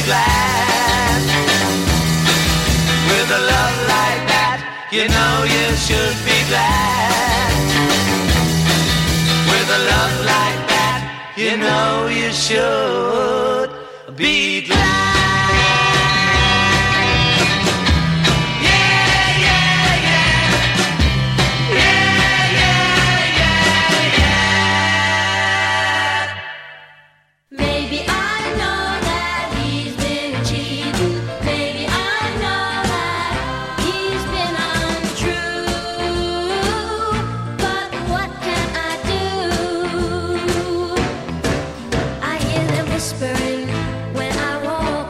glad. With a love like that, you know you should be glad. With a love like that, you know you should be glad. Whispering when I walk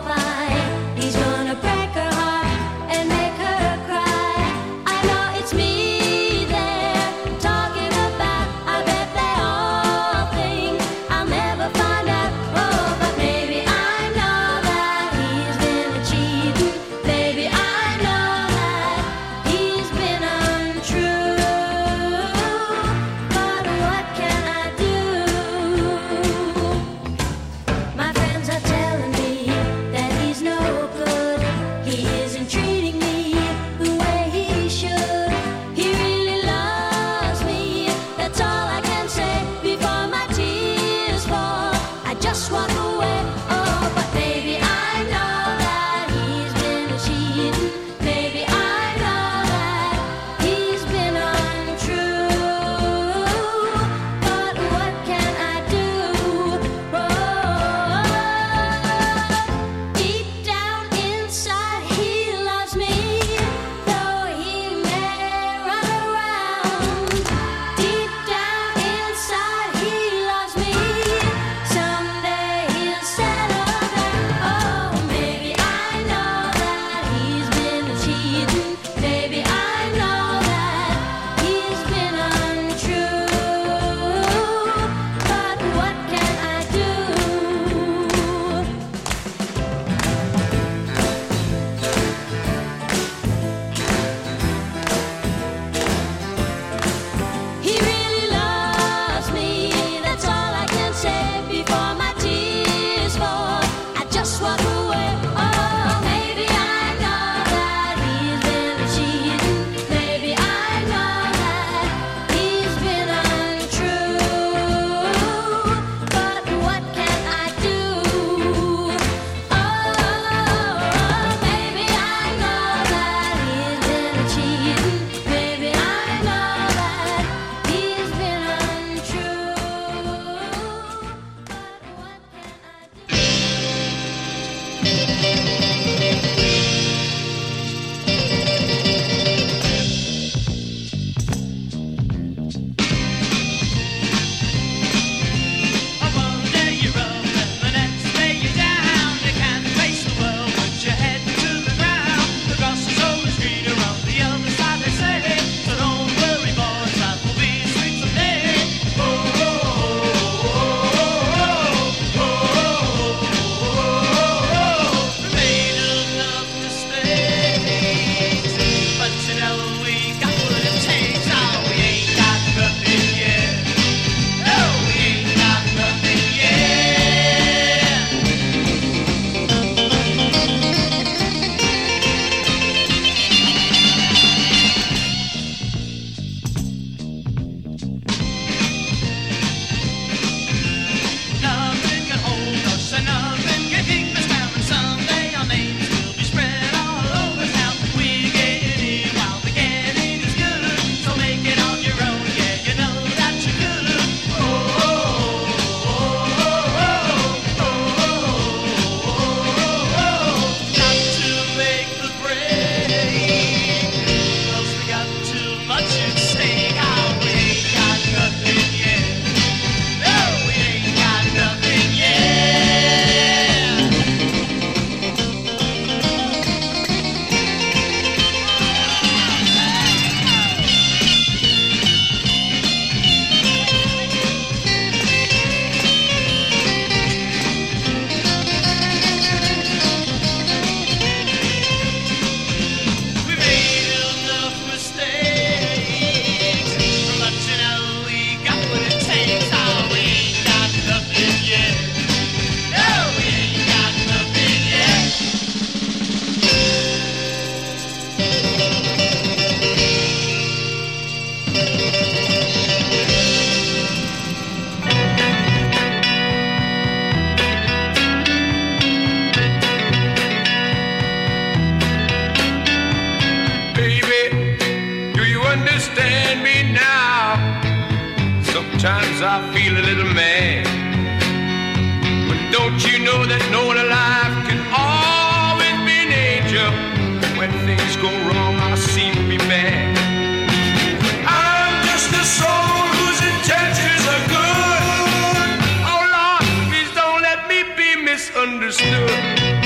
Sometimes I feel a little mad, but don't you know that no one alive can always be an angel? When things go wrong, I seem to be bad. I'm just a soul whose intentions are good. Oh Lord, please don't let me be misunderstood.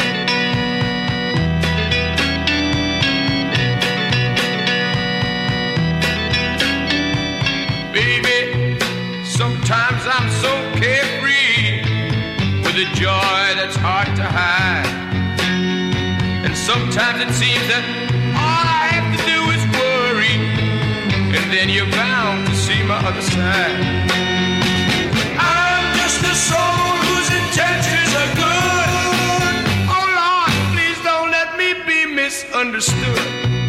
Sometimes I'm so carefree with a joy that's hard to hide. And sometimes it seems that all I have to do is worry, and then you're bound to see my other side. I'm just a soul whose intentions are good. Oh Lord, please don't let me be misunderstood.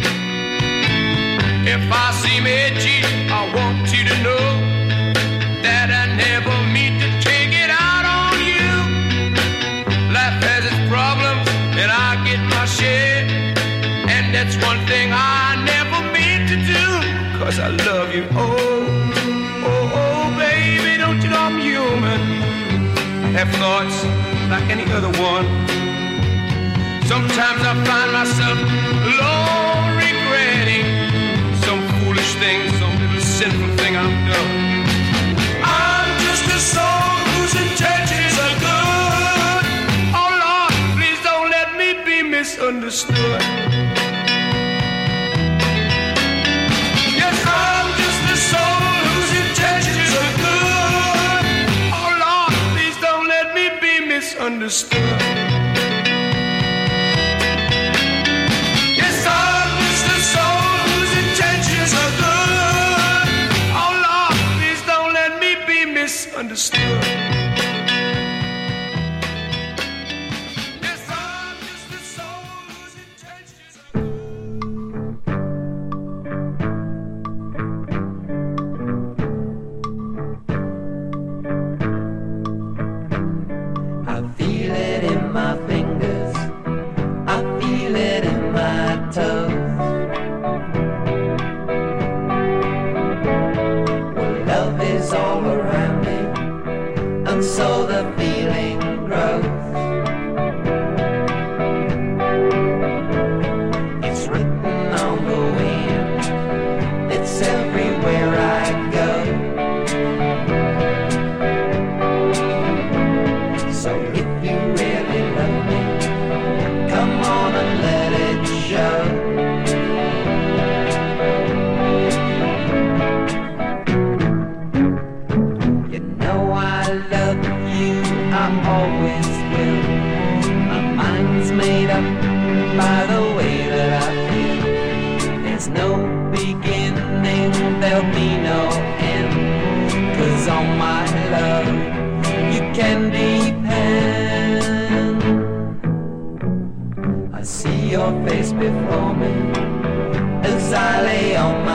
If I seem edgy, I want you to know that I never mean to take it out on you. Life has its problems, and I get my share. And that's one thing I never mean to do, 'cause I love you. Oh, oh, oh, baby, don't you know I'm human? I have thoughts like any other one. Sometimes I find myself alone regretting some foolish thing, some little sinful thing I've done. A soul whose intentions are good. Oh Lord, please don't let me be misunderstood. Yes, I'm just a soul whose intentions are good. Oh Lord, please don't let me be misunderstood. Yes, I'm just a soul whose intentions are good. Oh Lord, please don't let me be misunderstood. Yes, I'm just a soul whose intentions are I feel it in my fingers, I feel it in my toes. Well, love is all around me, and so the feeling grows. It's written on the wind, it's everywhere I go. So if you really love me, come on and let it show. You know I love you, I always will. My mind's made up by the way that I feel. There's no beginning, there'll be no end, 'cause on my love you can depend. I see your face before me as I lay on my